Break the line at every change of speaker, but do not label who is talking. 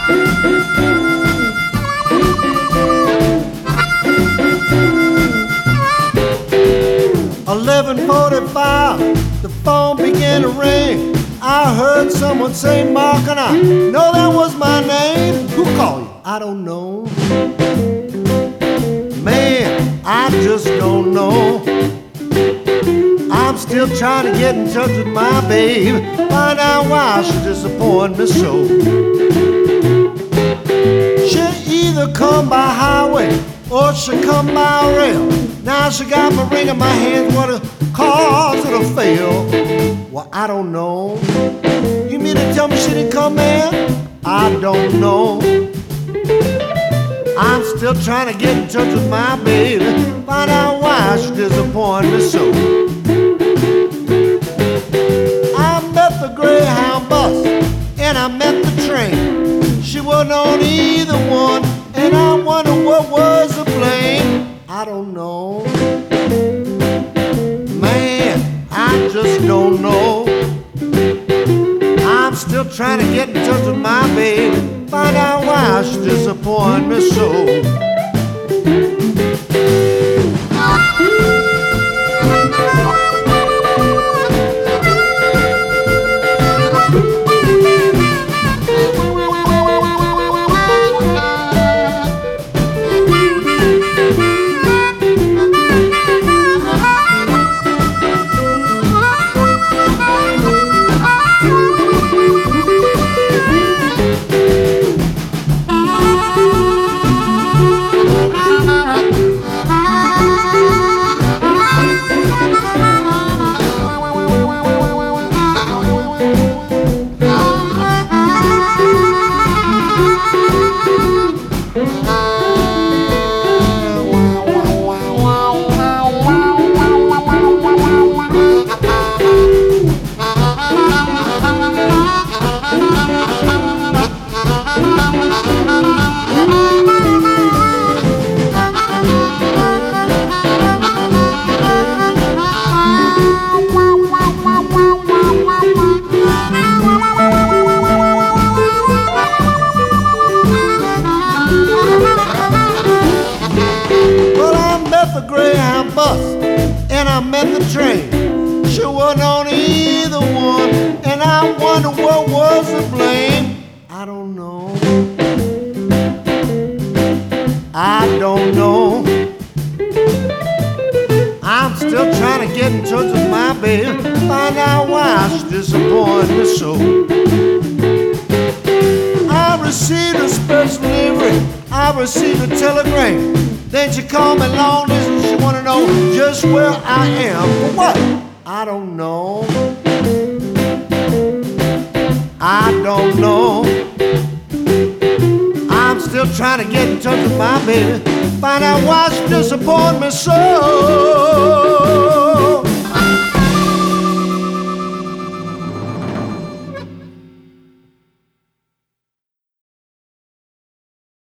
11:45, the phone began to ring. I heard someone say, Mark, and I know that was my name. Who called you? I don't know. Man, I just don't know. I'm still trying to get in touch with my babe, find out why she disappointed me so. She either come by highway or she come by rail. Now she got my ring in my hand, what a cause it'll fail. Well, I don't know. You mean to tell me she didn't come, man? I don't know. I'm still trying to get in touch with my baby, find out why she disappointed me so. I met the Greyhound bus and I met the train. She wasn't on either one, and I wonder what was the blame. I don't know. Man, I just don't know. I'm still trying to get in touch with my baby, find out why she disappointed me so. And I met the train. She wasn't on either one, and I wonder what was the blame. I don't know. I don't know. I'm still trying to get in touch with my baby, find out why she disappointed me so. I received a special delivery, I received a telegram. Then she called me long distance, she wanna know just where I am. For what? I don't know. I don't know. I'm still trying to get in touch with my baby, find out why she disappointed me so.